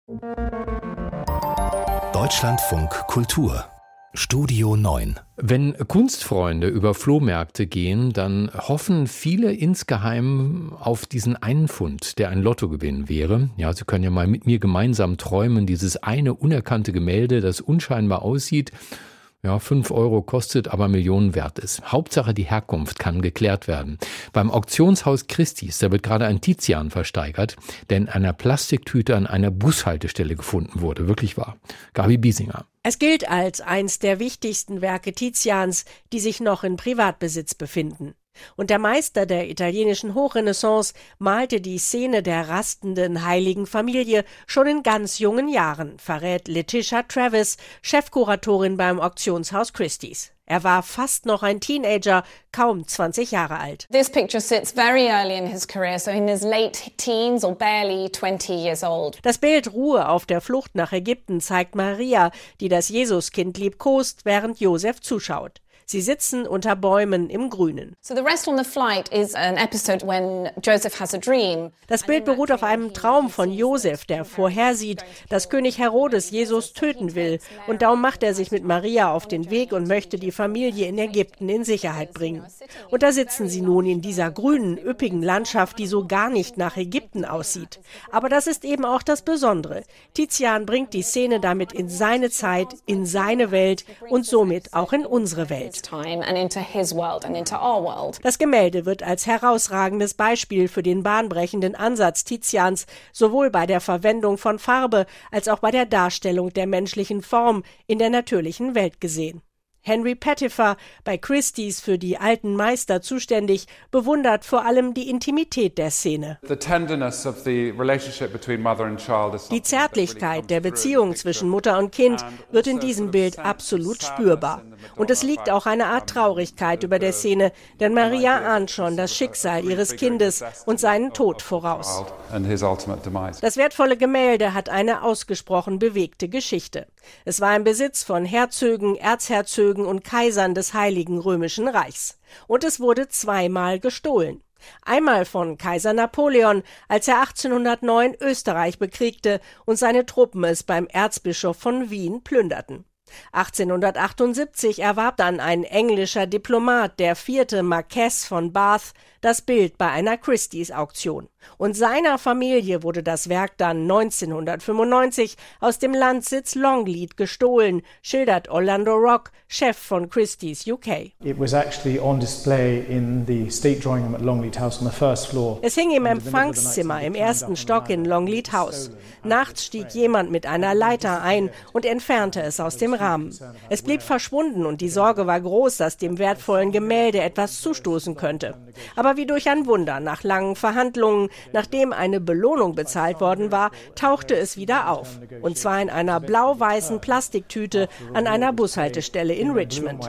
Deutschlandfunk Kultur Studio 9. Wenn Kunstfreunde über Flohmärkte gehen, dann hoffen viele insgeheim auf diesen einen Fund, der ein Lottogewinn wäre. Ja, Sie können ja mal mit mir gemeinsam träumen, dieses eine unerkannte Gemälde, das unscheinbar aussieht, 5 Euro kostet, aber Millionen wert ist. Hauptsache die Herkunft kann geklärt werden. Beim Auktionshaus Christie's, da wird gerade ein Tizian versteigert, der in einer Plastiktüte an einer Bushaltestelle gefunden wurde. Wirklich wahr. Gabi Biesinger. Es gilt als eins der wichtigsten Werke Tizians, die sich noch in Privatbesitz befinden. Und der Meister der italienischen Hochrenaissance malte die Szene der rastenden heiligen Familie schon in ganz jungen Jahren, verrät Letitia Travis, Chefkuratorin beim Auktionshaus Christie's. Er war fast noch ein Teenager, kaum 20 Jahre alt. This picture sits very early in his career, so in his late teens or barely 20 years old. Das Bild Ruhe auf der Flucht nach Ägypten zeigt Maria, die das Jesuskind liebkost, während Josef zuschaut. Sie sitzen unter Bäumen im Grünen. So the rest on the flight is an episode when Joseph has a dream. Das Bild beruht auf einem Traum von Josef, der vorhersieht, dass König Herodes Jesus töten will. Und darum macht er sich mit Maria auf den Weg und möchte die Familie in Ägypten in Sicherheit bringen. Und da sitzen sie nun in dieser grünen, üppigen Landschaft, die so gar nicht nach Ägypten aussieht. Aber das ist eben auch das Besondere. Tizian bringt die Szene damit in seine Zeit, in seine Welt und somit auch in unsere Welt. Das Gemälde wird als herausragendes Beispiel für den bahnbrechenden Ansatz Tizians sowohl bei der Verwendung von Farbe als auch bei der Darstellung der menschlichen Form in der natürlichen Welt gesehen. Henry Pettifer, bei Christie's für die alten Meister zuständig, bewundert vor allem die Intimität der Szene. Die Zärtlichkeit der Beziehung zwischen Mutter und Kind wird in diesem Bild absolut spürbar. Und es liegt auch eine Art Traurigkeit über der Szene, denn Maria ahnt schon das Schicksal ihres Kindes und seinen Tod voraus. Das wertvolle Gemälde hat eine ausgesprochen bewegte Geschichte. Es war im Besitz von Herzögen, Erzherzögen und Kaisern des Heiligen Römischen Reichs. Und es wurde zweimal gestohlen. Einmal von Kaiser Napoleon, als er 1809 Österreich bekriegte und seine Truppen es beim Erzbischof von Wien plünderten. 1878 erwarb dann ein englischer Diplomat, der 4. Marquess von Bath, das Bild bei einer Christie's-Auktion. Und seiner Familie wurde das Werk dann 1995 aus dem Landsitz Longleat gestohlen, schildert Orlando Rock, Chef von Christie's UK. Es hing im Empfangszimmer im ersten Stock in Longleat House. Nachts stieg jemand mit einer Leiter ein und entfernte es aus dem Rahmen. Es blieb verschwunden und die Sorge war groß, dass dem wertvollen Gemälde etwas zustoßen könnte. Aber wie durch ein Wunder, nach langen Verhandlungen, nachdem eine Belohnung bezahlt worden war, tauchte es wieder auf. Und zwar in einer blau-weißen Plastiktüte an einer Bushaltestelle in Richmond.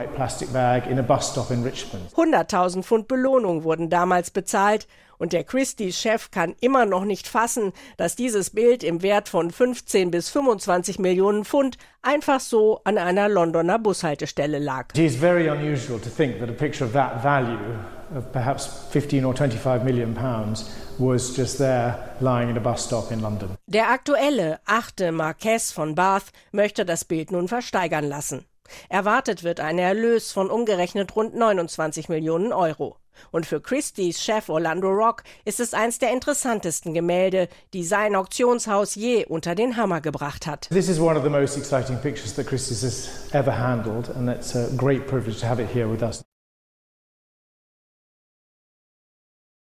100.000 Pfund Belohnung wurden damals bezahlt. Und der Christie's-Chef kann immer noch nicht fassen, dass dieses Bild im Wert von 15 bis 25 Millionen Pfund einfach so an einer Londoner Bushaltestelle lag. It is very unusual to think that a picture of that value, of perhaps 15 or 25 million pounds, was just there lying in a bus stop in London. Der aktuelle 8. Marquess von Bath möchte das Bild nun versteigern lassen. Erwartet wird ein Erlös von umgerechnet rund 29 Millionen Euro. Und für Christie's Chef Orlando Rock ist es eins der interessantesten Gemälde, die sein Auktionshaus je unter den Hammer gebracht hat. This is one of the most exciting pictures that Christie's has ever handled, and it's a great privilege to have it here with us.